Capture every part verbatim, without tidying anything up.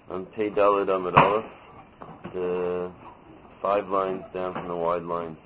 on Tei Daled Amud Aleph, the five lines down from the wide lines.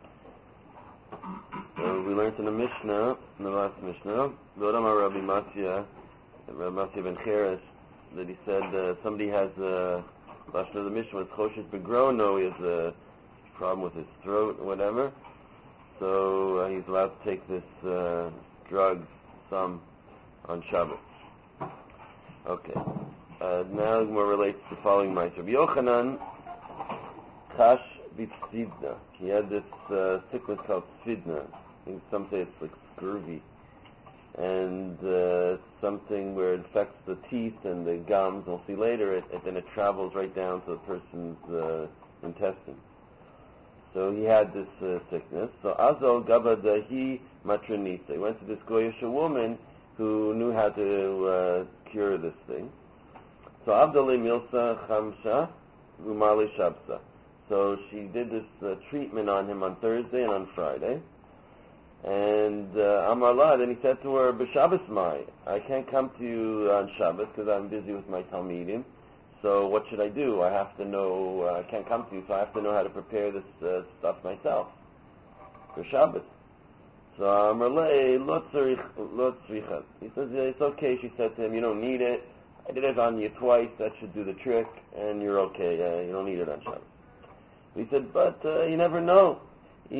So we learned in the Mishnah, in the last Mishnah, V'odamar Rabbi Matya, Rabbi Matya ben Cheres, that he said uh, somebody has a, last of the Mishnah was Choshes Begrono, he has a problem with his throat or whatever, so uh, he's allowed to take this uh, drug, some, on Shabbat. Okay. Uh, now the Gemara relates to the following Ma'aser. Rabbi Yochanan Chash B'Tzidna. He had this uh, sickness called Tzidna. I think some say it's like scurvy, and uh, something where it affects the teeth and the gums. We'll see later. It, it then it travels right down to the person's uh, intestine. So he had this uh, sickness. So Azal Gabadahi Matranisa. He went to this Goyish woman who knew how to uh, cure this thing. So Abdallah Milsa Chamsha Umali Shabsa. So she did this uh, treatment on him on Thursday and on Friday. And uh, Amarla, then he said to her, B'Shabbos Mai, I can't come to you on Shabbos because I'm busy with my Talmidim. So what should I do? I have to know, uh, I can't come to you, so I have to know how to prepare this uh, stuff myself for Shabbos. So Amarla, lo tzricha. He says, it's okay. She said to him, you don't need it. I did it on you twice, that should do the trick, and you're okay, uh, you don't need it on Shabbos. He said, but uh, you never know. What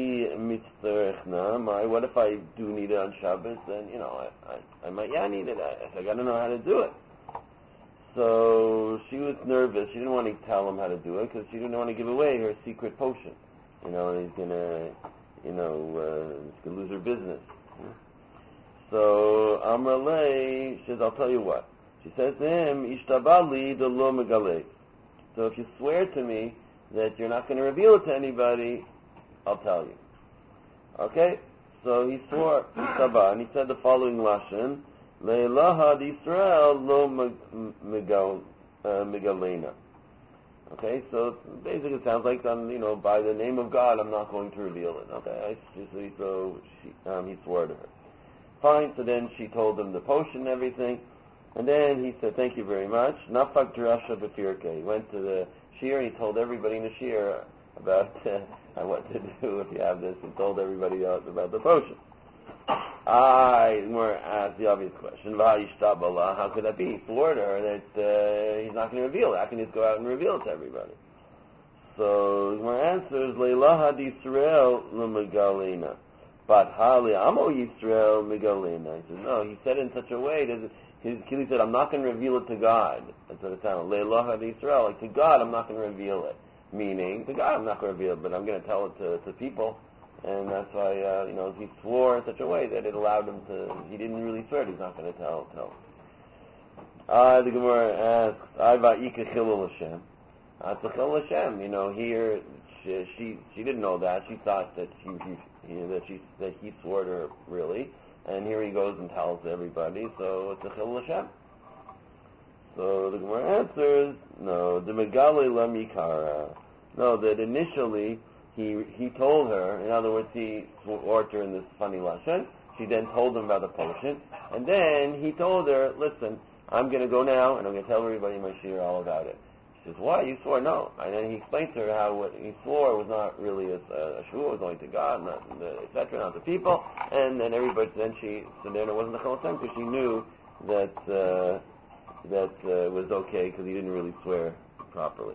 if I do need it on Shabbos? Then, you know, I, I, I might, yeah, I need it. I, I got to know how to do it. So she was nervous. She didn't want to tell him how to do it because she didn't want to give away her secret potion. You know, and he's going to, you know, uh, he's going to lose her business. So Amrale, she says, I'll tell you what. She says to him, Ishtabali de lo megale. So if you swear to me that you're not going to reveal it to anybody, I'll tell you. Okay? So he swore, Ishtaba, and he said the following lashon, Le'elaha d'Yisrael lo megalena. Okay? So basically it sounds like, I'm, you know, by the name of God, I'm not going to reveal it. Okay? So she, um, he swore to her. Fine, so then she told him the potion and everything. And then he said, thank you very much. Nafak Drasha B'Firke. He went to the shir and he told everybody in the shir about uh, what to do if you have this. He told everybody else about the potion. I more asked the obvious question. How could that be? He swore to her that uh, he's not going to reveal it. How can he just go out and reveal it to everybody? So my answer is, Leilaha d'Yisrael l'megalena. But Hali Amo Yisrael megalena. He said, no, he said it in such a way that He, he said, I'm not going to reveal it to God. That's what it sounds like. Le'elaha d'Yisrael. Like, to God, I'm not going to reveal it. Meaning, to God, I'm not going to reveal it, but I'm going to tell it to, to people. And that's why, uh, you know, he swore in such a way that it allowed him to, he didn't really swear he's not going to tell. tell. Uh, the Gemara asks, Ayva Ika Chilul Hashem. Uh, it's a Chilul Hashem. You know, here, she, she, she didn't know that. She thought that he, he, he, that, she, that he swore to her, really. And here he goes and tells everybody, so it's a Chilul Hashem. So the Gemara answers, no, the Megale Lamikara. No, that initially he he told her, in other words, he swore to her in this funny lashon. She then told him about the potion, and then he told her, listen, I'm going to go now, and I'm going to tell everybody in my shir all about it. She says, why? You swore? No. And then he explained to her how what he swore was not really a, a shvuah, it was only to God, not et cetera, not to people. And then everybody, then she, so then it wasn't a Chilul Hashem because she knew that uh, that uh, it was okay because he didn't really swear properly.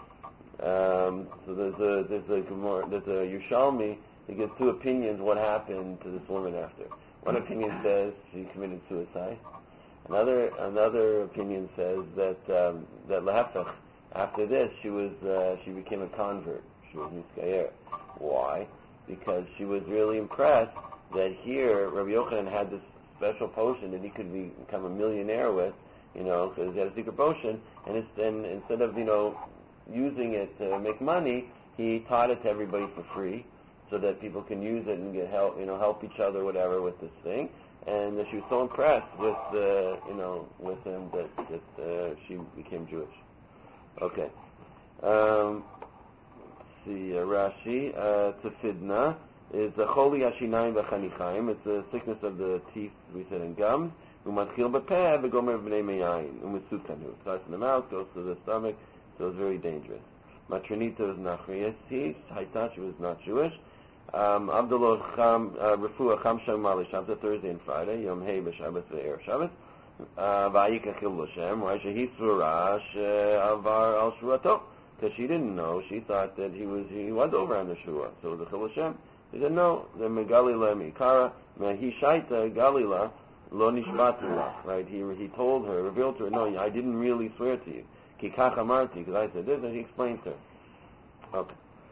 Um, so there's a there's a there's a Yerushalmi that gives two opinions what happened to this woman after. One opinion says she committed suicide. Another another opinion says that um, that lehefech, after this, she was uh, she became a convert. She was miskayer. Why? Because she was really impressed that here Rabbi Yochanan had this special potion that he could be, become a millionaire with, you know, because he had a secret potion. And, it's, and instead of, you know, using it to make money, he taught it to everybody for free, so that people can use it and get help, you know, help each other, whatever, with this thing. And uh, she was so impressed with, uh, you know, with him that that uh, she became Jewish. Okay. Um, let's see, uh, Rashi, uh, Tefidna is a choli hashinayim v'chanichaim. It's a sickness of the teeth, we said, and gums. Umatchil b'peh v'gomer b'nei meyayin. Umisukanu. It starts in the mouth, goes to the stomach, so it's very dangerous. Matronita was Nachriyasi. Haita, she was not Jewish. Um, Abdullah Cham, Refuah Cham Shem Mali Shabbat, Thursday and Friday. Yom Hei b'Shabbat v'Erev Shabbat. Vayika Chil L'Shem. Why shehi tzura she'avar al shurato? Because she didn't know. She thought that he was he was over on the shura. So the Chil L'Shem. He said no. The Megalila Mikara Mehi Shaita Galila Lo Nishbatulach. Right? He he told her, revealed to her, no, I didn't really swear to you. Ki kach amarti, because I said this, and he explained to her. Okay.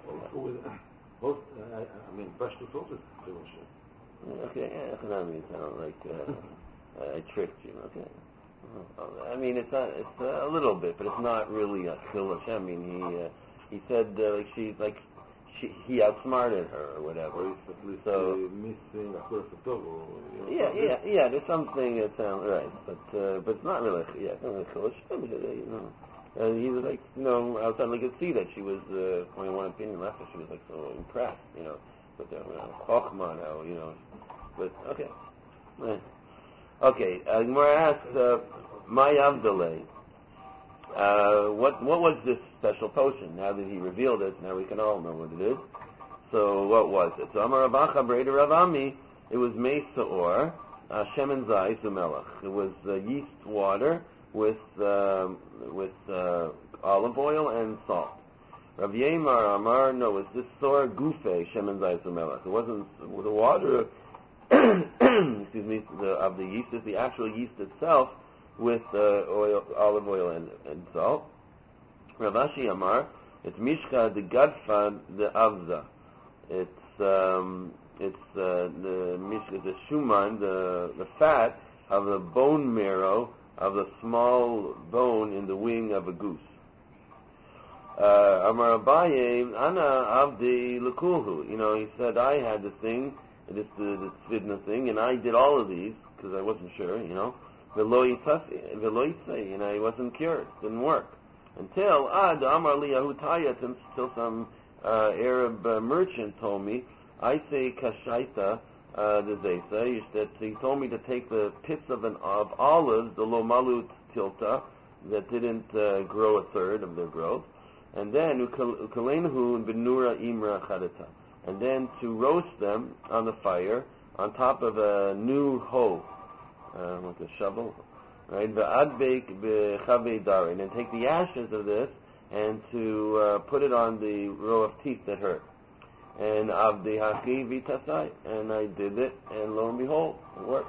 Both, uh, I mean, Pashto told it to Moshe. Okay, yeah, I mean, it sounded like uh, I tricked you. Okay. I mean, it's a, it's a little bit, but it's not really a chil Hashem. I mean, he uh, he said uh, like she like she he outsmarted her or whatever. Or at least so missing a course of Togo. Yeah, yeah, yeah. There's something that sounds right, but uh, but it's not really yeah, it's not really chil Hashem. You know. And he was like, you know, outside, I could see that she was, uh, only one opinion left, but she was like so impressed, you know, with the, you know, Chochmah now, you know, but, okay. Eh. Okay, uh, Gemara asks, uh, my Avdaleh, uh, what, what was this special potion? Now that he revealed it, now we can all know what it is. So, what was it? So, Amar Rabacha, Breda Ravami, it was Mei Seor, uh, Shemen Zayis Umelach. It was uh, yeast water, with uh, with uh, olive oil and salt. Rav Yemar Amar, no, it's this Sor Gufe Shemen Zayis Umelach. It wasn't the water, excuse me, the, of the yeast. It's the actual yeast itself with uh, oil, olive oil and, and salt. Rav Ashi Amar, it's Mishka the Gadfa the Avza. It's um, it's uh, the Mishka the Shuman, the the fat of the bone marrow of the small bone in the wing of a goose. Amar Abaye, Ana Avdi Lekulhu. You know, he said, I had this thing, this the Svidna thing, and I did all of these, because I wasn't sure, you know. Veloy say, and I wasn't cured. Didn't work. Until, Ad Amar Liyahutayat, until some uh, Arab uh, merchant told me, I say Kashaita, Uh, the Zaysa, that he told me to take the pits of an of olives, the Lomalut tilta, that didn't uh, grow a third of their growth, and then Ukalenhu benura imra chadata, and then to roast them on the fire on top of a new hoe, uh, like a shovel, right? Ve'adbeik bechavei darin, and take the ashes of this and to uh, put it on the row of teeth that hurt. And Avdi Haki Vitasai, and I did it, and lo and behold, it worked.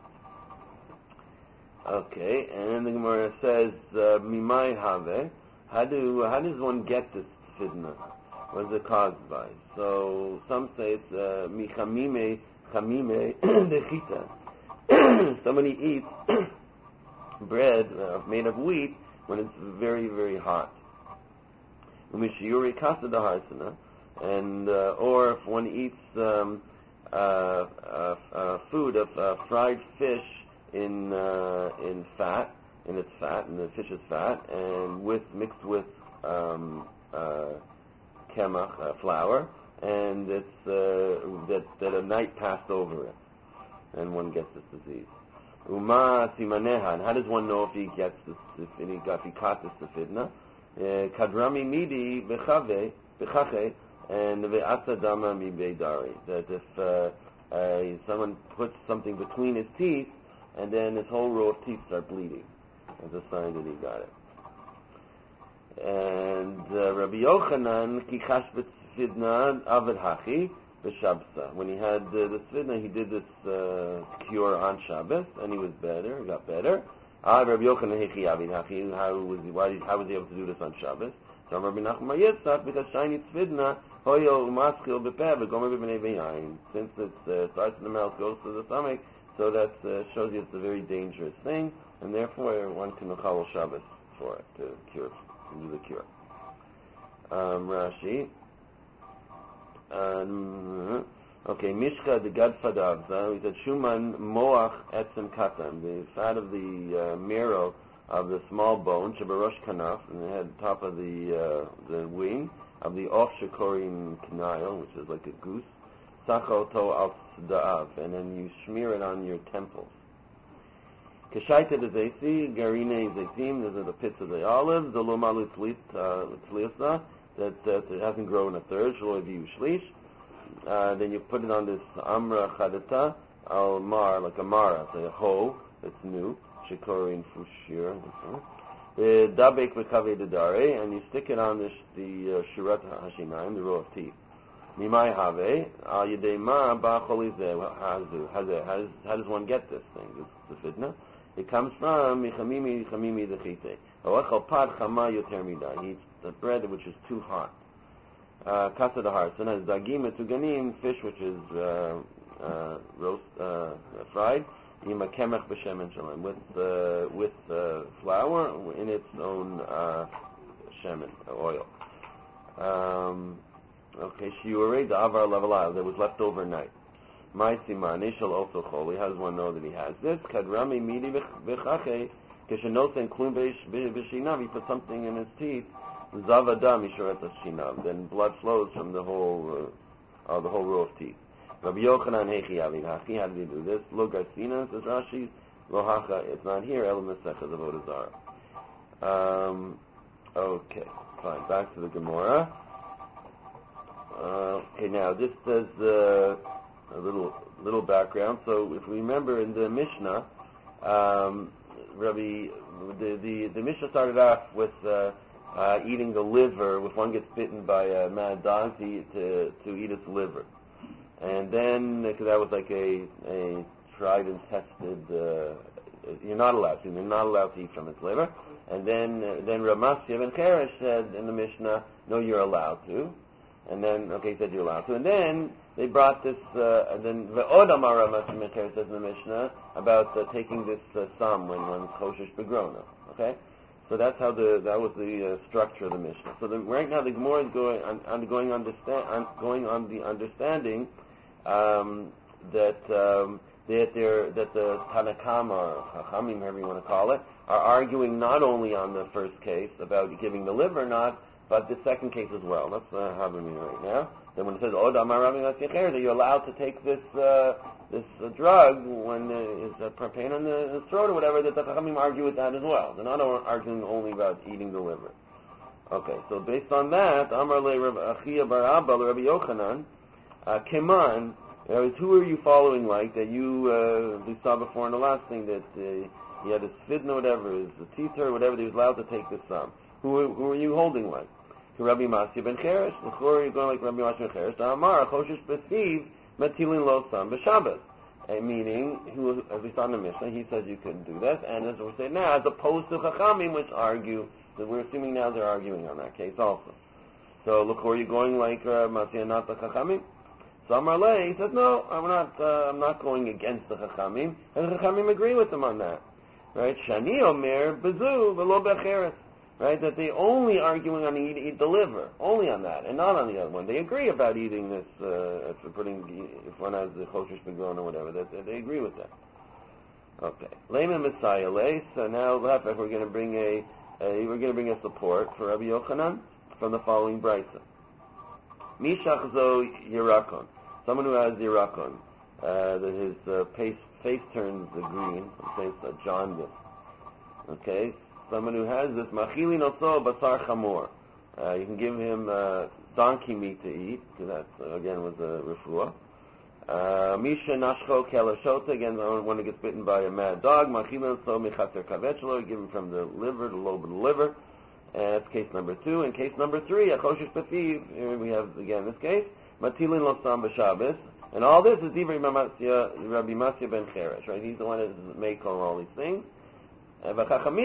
Okay, and then the Gemara says, Mimai Have, how do how does one get this fitna? What is it caused by? So some say it's Michamime Chamime Dechita. Somebody eats bread uh, made of wheat when it's very very hot. Umishiyuri Kasa Daharsana. And uh, or if one eats um, uh, uh, uh, food of uh, fried fish in uh, in fat, in its fat, and the fish is fat, and with mixed with um, uh, kemach uh, flour, and it's uh, that that a night passed over it, and one gets this disease. Uma simaneha. And how does one know if he gets this? If he got if he caught this fitna? Kadrami midi bechave bechache. And ve'asa dama mi beidari, that if uh, uh, someone puts something between his teeth, and then his whole row of teeth start bleeding, as a sign that he got it. And uh, Rabbi Yochanan ki chash b'tzvidna avad hachi b'shabsa. When he had uh, the tzvidna, he did this uh, cure on Shabbos, and he was better, he got better. Ah, Rabbi Yochanan hechi avid hachi. How was he? Why? How was he able to do this on Shabbos? So Rabbi Nachman Yitzchak, because shiny tzvidna. Since it uh, starts in the mouth, goes to the stomach, so that uh, shows you it's a very dangerous thing, and therefore one can mechal Shabbos for it, to cure, to do the cure. Um, Rashi. Um, okay, Mishka the Gadfadav, he said, Shuman Moach Etzem Katan, the fat of the uh, marrow of the small bone, Shabarosh Kanaf, and the head, top of the uh, the wing, of the off shakorin knail, which is like a goose, sachoto al da'av, and then you smear it on your temples. Keshaita de Zesi, Garine Zetim, those are the pits of the olives, the Lomalu Tzliasna, that, that it hasn't grown a third, Shaloi Viu Shlish. Uh, then you put it on this Amra Chadata, Al Mar, like a Mara, it's a hoe that's new, Shikorin Fushir, the Dabek Vekave Dare, and you stick it on the, the uh, Shurat Hashinaim, the row of teeth. Mimai Have, Al Yedei Ma, Ba Cholizeh, Hazu. How does one get this thing, this fitna? It comes from Michamimi, Michamimi Dechite. Awachal Pad Chama Yoter Midai. He eats the bread which is too hot. Kasa Dahar. So now Dagim Etuganim, fish which is uh, uh, roast, uh, fried. Ima Kemech B'Shemen Shalem. With, uh, with uh, flour in its own uh, shemen, oil. Um, okay, Shiurei Da'avar Lavalai. That was left overnight. My siman, Ishal also choli. How does one know that he has this? Kadrami midi v'chache, keshenoten klum v'shinav. He put something in his teeth. Zavadam yishoret shinav. Then blood flows from the whole, uh, uh, the whole row of teeth. Rabbi Yochanan hechi avin hachi. How did he do this? Lo garsina, says Rashi. Lo hacha. It's not here. Elam mesechah avodah zara. Um. Okay. Fine. Back to the Gemara. Uh, okay. Now this says. Uh, A little little background. So, if we remember in the Mishnah, um, Rabbi, the, the the Mishnah started off with uh, uh, eating the liver. If one gets bitten by a mad dog, to eat, to, to eat its liver, and then because that was like a a tried and tested. Uh, you're not allowed to. You're not allowed to eat from its liver. And then uh, then Ramasya ben Cheresh said in the Mishnah, no, you're allowed to. And then, okay, he said you're allowed to. And then they brought this, uh, and then Ve'od Amar Ramasya ben Cheresh says in the Mishnah about uh, taking this uh, sum when one's kosher begrona. Okay? So that's how the, that was the uh, structure of the Mishnah. So the, right now the Gemara is going on, on, going, understand, on, going on the understanding um, that um, that, that the Tanakama, or Chachamim, however you want to call it, are arguing not only on the first case about giving the liver or not, but the second case as well. That's uh, how we mean right now. Then when it says "Od Amar Rabbi Masya that you're allowed to take this uh, this uh, drug when uh, is a pain on the, the throat or whatever, that the Chachamim argue with that as well. They're not arguing only about eating the liver. Okay, so based on that, Amar le Rabbi Achia bar Abba Rabbi Yochanan, uh, Keman, who are you following like that you uh, we saw before in the last thing that uh, he had his fidna, whatever, his teeth or whatever, that he was allowed to take this sum. Who, who are you holding like? Rabbi Masya ben Cheresh. Who are you going like Rabbi Masya ben Cheresh? Amar choshesh b'siv matilin lo sam b'Shabbos. Meaning, who, as we saw in the Mishnah, he says you couldn't do this, and as we say now, as opposed to Chachamim, which argue, that we're assuming now they're arguing on that case also. So look, who are you going like uh, Masya, not the Chachamim? So Amar le, he says no, I'm not. Uh, I'm not going against the Chachamim, and the Chachamim agree with him on that. Right? Shani omer bezu v'lo b'cheres. Right, that they only arguing on eat, eat the liver, only on that, and not on the other one. They agree about eating this, uh, for putting, if one has the kosher begrona or whatever, that, that they agree with that. Okay. Lema Messiah lay, so now we're going to bring a, a we're going to bring a support for Rabbi Yochanan from the following brisa. Mishach zo yirakon, someone who has yirakon, uh, that his uh, face, face turns green, face uh, jaundice. Okay. Someone who has this, machilin oso basar chamor. Uh, you can give him uh, donkey meat to eat, because that, uh, again, was a refuah. Misha nashcho kelashota, again, one who gets bitten by a mad dog. Machilin oso michater kavechlo, give him from the liver, the lobe of the liver. And that's case number two. And case number three, achoshesh b'fiv, here we have, again, this case, matilin lo sam b'Shabbos. And all this is Rabbi Masya ben Cheresh, right? He's the one that makes all these things. In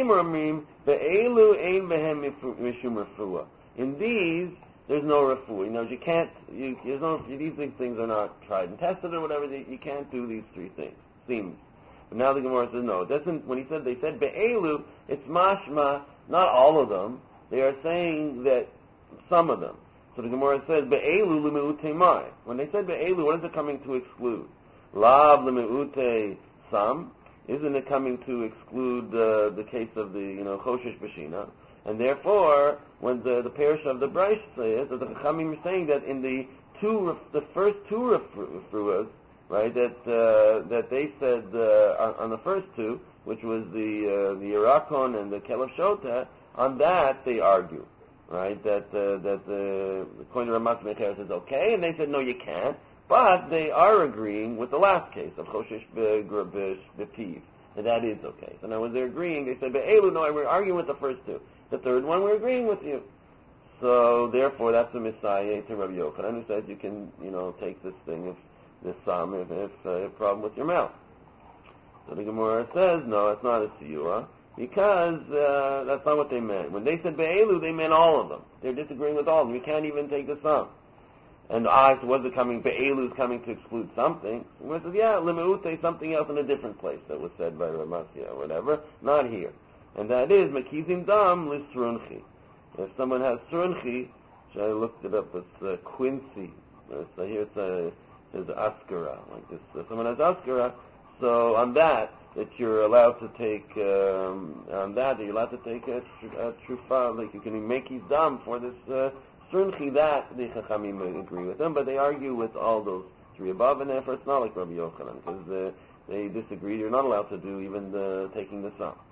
these, there's no refuah. You know, you can't. You, there's no. These things are not tried and tested or whatever. You can't do these three things. Seems. But now the Gemara says no. It doesn't. When he said they said be'elu, it's mashma. Not all of them. They are saying that some of them. So the Gemara says be'elu l'me'utei mai. When they said be'elu, what is it coming to exclude? Lav l'me'utei some. Isn't it coming to exclude uh, the case of the, you know, Choshesh B'Shina? And therefore, when the, the parish of the Braish says, that the Chachamim are saying that in the two, the first two refuahs, right, that uh, that they said uh, on, on the first two, which was the uh, the Irakon and the Kelev Shota, on that they argue, right? That uh, that the according to Ramas Ben Cheres is okay, and they said no, you can't. But they are agreeing with the last case of Choshesh B'Piv, that that is okay. So now when they're agreeing, they said, Be'elu, no, we're arguing with the first two. The third one, we're agreeing with you. So therefore, that's the Messiah to Rabbi Yochanan, who says you can, you know, take this thing, if this psalm, if if uh, a problem with your mouth. So the Gemara says, no, it's not a siyua, because uh, that's not what they meant. When they said Be'elu, they meant all of them. They're disagreeing with all of them. You can't even take the psalm. And I, so was it coming, Be'elu is coming to exclude something. And it says, yeah, Limeute, something else in a different place that was said by Ramasya or whatever, not here. And that is, Mekizim Dam Lisrunchi. If someone has Srunchi, which I looked it up, it's uh, Quincy. So here it's a, it's Askara, like this. If someone has Askara, so on that, that you're allowed to take, um, on that, that you're allowed to take a, a trufa, like you can make his dam for this, uh, Srunchi, that the Chachamim agree with them, but they argue with all those three above, and therefore it's not like Rabbi Yochanan, because uh, they disagree. You're not allowed to do even the taking the sum.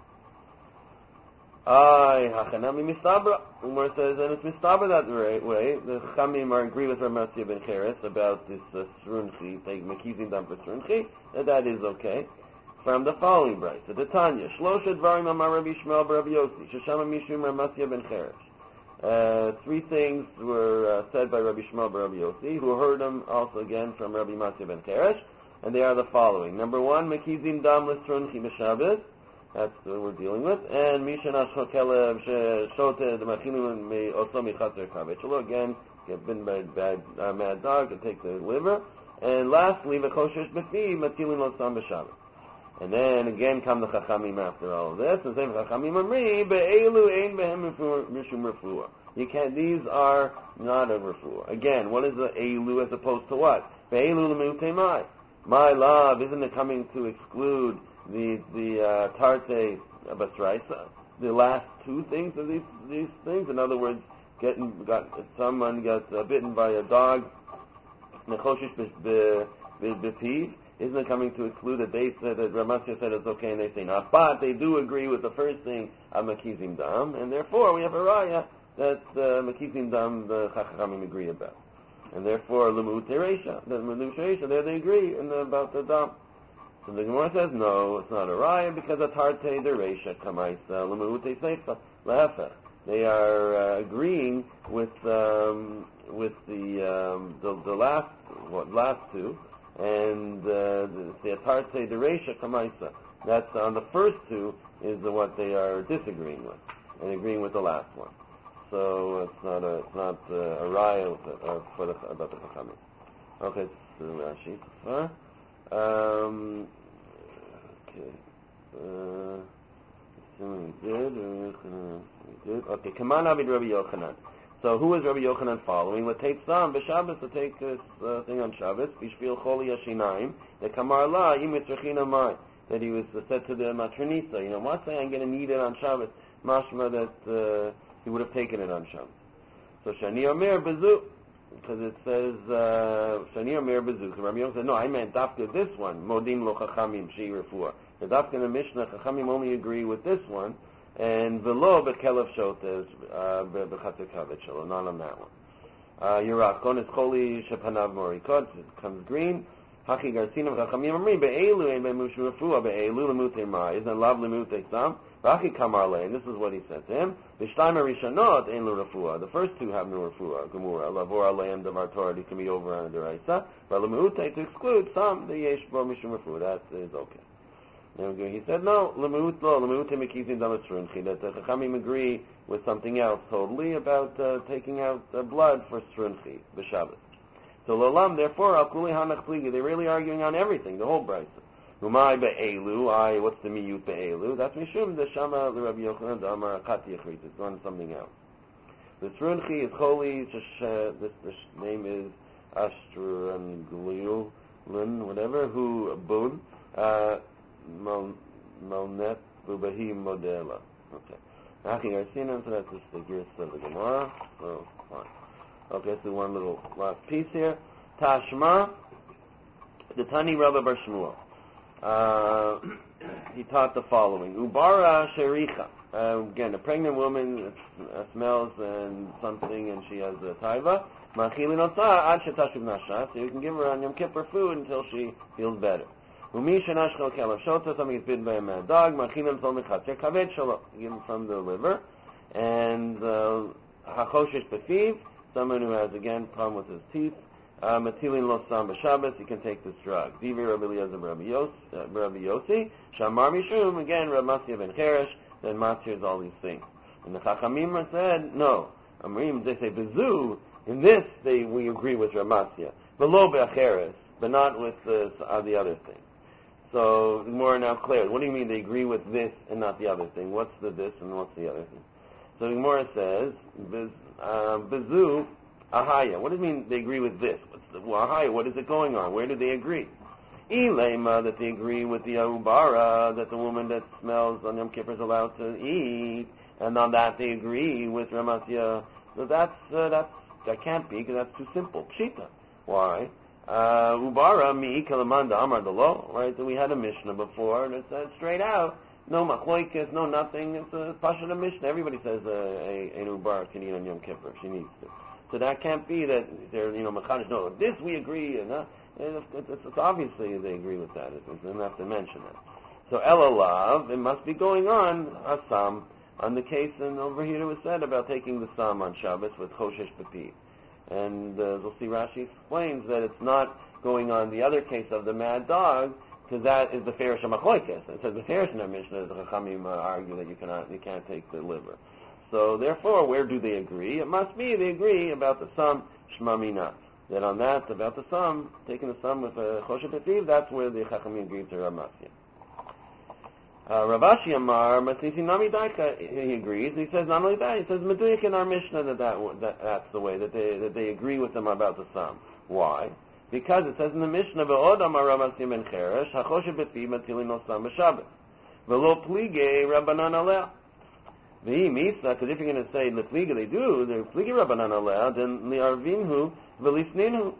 Ay, Hachanami Mistabra. Umar says, and it's Mistabra that way. The Chachamim are agree with Ramasya Ben Cheres about this uh, Srunchi, take Mekizim Dam for Srunchi, that that is okay. From the following brayso, so the Tanya, Shlosha Dvarim Amar Rabbi Shmuel B'Rabbi Yossi, Sheshama Mishum Ramasya Ben Cheres. Uh, three things were uh, said by Rabbi Shmuel Bar Rabbi Yossi, who heard them also again from Rabbi Masya Ben Cheres, and they are the following. Number one, Mekizim Dam L'Srunchi B'Shabbos, that's what we're dealing with, and Mishana Shokelev Shote the Machilim Me Oso Michatzer Kavechelo, again, get bitten by a bad, uh, mad dog and take the liver, and lastly, V'Choshesh B'Fi Matilin Losam B'Shabbos. And then again come the Chachamim after all of this, and say Chachamim Amri Be'elu Ein Behem Mishum Refuah. You can't. These are not a refuah. Again, what is the Eilu as opposed to what? Be'elu L'Meutei Mai. My love, isn't it coming to exclude the the uh, Tarte Basraisa? The last two things of these these things. In other words, getting got someone got uh, bitten by a dog. Nechoshish B'Piv. Isn't it coming to exclude that they said that Ramasya said it's okay and they say not? But they do agree with the first thing of Mekizim Dam, and therefore we have a raya that uh, Mekizim Dam the Chachamim agree about. And therefore L'Meut Reisha, the L'Meut Reisha, there they agree in the, about the Dam. So the Gemara says no, it's not a raya because it's Tarte the Reisha Kamaisa L'Meut Seifa Lehefech. They are uh, agreeing with um, with the, um, the the last what last two. And uh, the Atarte the Reisha Kamaisa. That's on the first two is the, what they are disagreeing with, and agreeing with the last one. So it's not a it's not uh, a raya uh, for the about the Chachamim. Okay, so Rashi. Huh? Um, okay. Uh, assuming we did, we did. Okay, Kaman Avid Rabbi Yochanan. So who is Rabbi Yochanan following? What takes some b'Shabbos to take this uh, thing on Shabbos? Bishvil choli yashinaim. The kamar la imitzrechina mai. That he was uh, said to the matronisa. You know, what's saying I'm going to need it on Shabbos? Mashma that uh, he would have taken it on Shabbos. So shani omer bezu, because it says uh, shani omer bezu. So Rabbi Yochanan said, no, I meant dafka this one. Modim lo chachamim shi refuah. The dafka in the Mishnah, chachamim only agree with this one. And below Bekelev Shotes Bechatzer Kavet Shelo, not on that one. Yerakon is Choli Shepanav Morikot, it comes green. Haki Garcinim Chachamim Amri Be'elu Ein Be'mushu Refuah Be'elu Lemutei Ma. Isn't love Lemutei Sam? Haki Kamar Lein. This is what he said to him. B'Shtayim Rishanot Ein Lu Refuah. The first two have no Refuah. Gemura Lavor Aleim Davar Torah. It can be over on the Deraisa. But Lemutei to exclude some the Yesh Bo Mishum Refuah. That is okay. He said, no, L'Meut lo, L'Meut Mekizim Dam L'Srunchi, that the Chachamim agree with something else totally about uh, taking out uh, blood for Srunchi, the Shabbos. So L'Olam, therefore, Al Kuli Hanach Pligi, they're really arguing on everything, the whole brayso. Umay Be'elu, I, what's the Miyut Be'elu? That's Mishum, the Shama, the Rabbi Yochanan, the Amar Akati Yachrit, it's on something else. The Srunchi is holy, uh, this, this name is Ashtrangulin, whatever, who, Bun, uh, Malnet Bubahim Modela. Okay. Haki Garcinim, so that's just the gears of the Gemara. So, fine. Okay, so one little last piece here. Tashma, the Tani Rabba Bar Shmuel. Uh, he taught the following: Ubara shericha. Uh, again, a pregnant woman uh, smells and something, and she has a taiva. Machilin otza ad shetashuv nasha. So you can give her on Yom Kippur food until she feels better. Umi shenashchol kelav shota. Something is bitten by a mad dog. Machilin sol mechatzer kaved shalo. Give him from the liver. And hachoshesh befiv. Someone who has again problem with his teeth. Matilin lo sam b'Shabbos. You can take this drug. Divi Rabbi Eliezer Rabbi Yossi. Shamar mishum. Again, Rabbi Masya ben Cheresh. Then Matzir is all these things. And the Chachamim said, no. Amrim, they say, Bezu, in this they we agree with Ramasya. Below Be'acheres, but not with the, uh, the other thing. So, more now clear. What do you mean they agree with this and not the other thing? What's the this and what's the other thing? So, Gemara says, Bezu, Ahaya. What does it mean they agree with this? What's the, well, Ahaya, what is it going on? Where do they agree? Ilema, that they agree with the Ubara, that the woman that smells on Yom Kippur is allowed to eat, and on that they agree with Ramasya. So that's, uh, that's, that can't be, because that's too simple. Pshita. Why? Uh, Ubara, mi kalamanda amar dalo, right? So we had a Mishnah before, and it said straight out, no machloikis, no nothing, it's a Pashana Mishnah. Everybody says uh, a, an Ubara can eat on Yom Kippur, she needs to. So that can't be that they're, you know, machanish, no, this we agree, and uh, It's, it's, it's obviously they agree with that. It's, they don't have to mention it. So Elalav, it must be going on Asam on the case, and over here it was said about taking the Sam on Shabbos with Choshesh Bepiv. And uh, we'll see Rashi explains that it's not going on the other case of the mad dog, because that is the Ferish HaMachloikes. It says the Ferish in our Mishnah, the Chachamim uh, argue that you cannot, you can't take the liver. So therefore, where do they agree? It must be they agree about the Sam Shma Mina. That on that, about the sum, taking the sum with a Choshesh Bepiv, that's where the Chachamim agree to Ramasya. Uh, Ravashi Amar, Matisi Nami Daika, he agrees. He says not only that, he says Meduik in our Mishnah that, that, that that's the way, that they that they agree with them about the sum. Why? Because it says in the Mishnah, Ve'od Amar Ramasya ben Cheresh, HaChoshesh Bepiv Matilin no Sam b'Shabbos. Ve'lo Plige Rabbanan Aleh. Ve'i Misa, because if you're going to say the Plige they do, they're Plige Rabbanan Aleh, then Li'arvinhu, V'lifninu,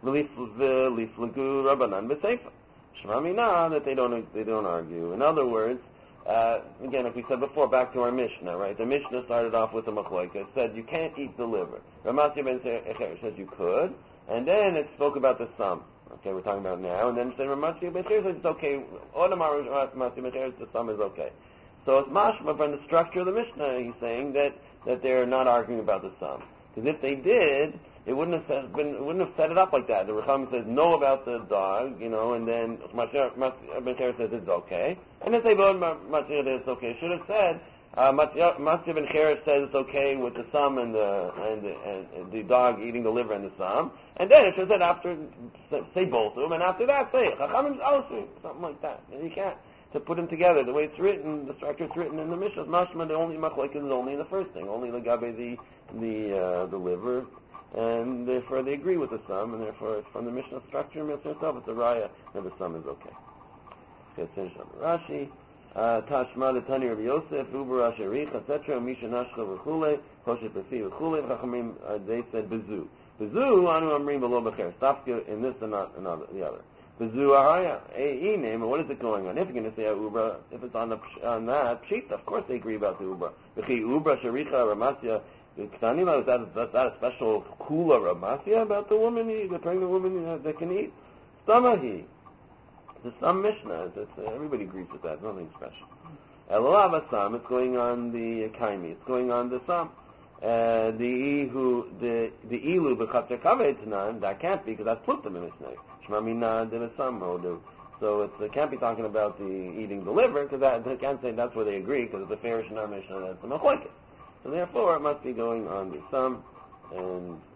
v'liflagu Rabbanan b'Seifa. Shema Mina, that they don't they don't argue. In other words, uh, again, like we said before, back to our Mishnah, right? The Mishnah started off with the Machloika. It said you can't eat the liver. Ramasya ben Cheresh said you could, and then it spoke about the sum. Okay, we're talking about now, and then it said Ramasya ben Cheresh said it's okay. Odamar Ramasya ben Cheresh, the sum is okay. So it's mashma from the structure of the Mishnah. He's saying that that they're not arguing about the sum, because if they did, it wouldn't have set, been, it wouldn't have set it up like that. The Recham says no about the dog, you know, and then Mashiach ben Cheresh says it's okay, and then they vote Mashiach says it's okay. It should have said uh, Mashiach ben Cheresh says it's okay with the sum and the and the, and the dog eating the liver and the sum, and then it should have said after say both of them, and after that say Chachamim also something like that. And you can't to put them together the way it's written, the structure it's written in the Mishnah. Mashma the only machlokes is only in the first thing, only Lagabe the the uh, the liver. And therefore they agree with the sum, and therefore it's from the Mishnah structure, Mishnah itself, it's a raya, and the sum is okay. Okay, finish on the Rashi. Tashma, the Tani Rabbi Yosef, Uber Asherich, et cetera, Misha Nashcha v'chule, Choshesh Bepiv v'chule, Chachamim, they said Bezu. Bezu, Anu Amrim V'lo B'cher, Stafka in this and not in the other. Bezu Araya, E name, and what is it going on? If you're going to say Uber, if it's on the on that, Pshita, of course they agree about the Uber. V'chi Uber Shericha Ramasya, is that, is that a special kula Ramasya about the woman, the pregnant woman that can eat? Stamahi. It's some Mishnah. It's, uh, everybody agrees with that. Nothing special. Elalav Asam, it's going on the Kaimi. It's going on the Sam. Uh, the Ihu, the the Ilu b'Chatzer Kavetnan, that can't be because that's Plutam in Mishnah. Shema Mina de Sam Modu. So it's, it can't be talking about the eating the liver because that they can't say that's where they agree because it's a fairish in our Mishnah that's the Machlokes. So therefore, it must be going on the sum, and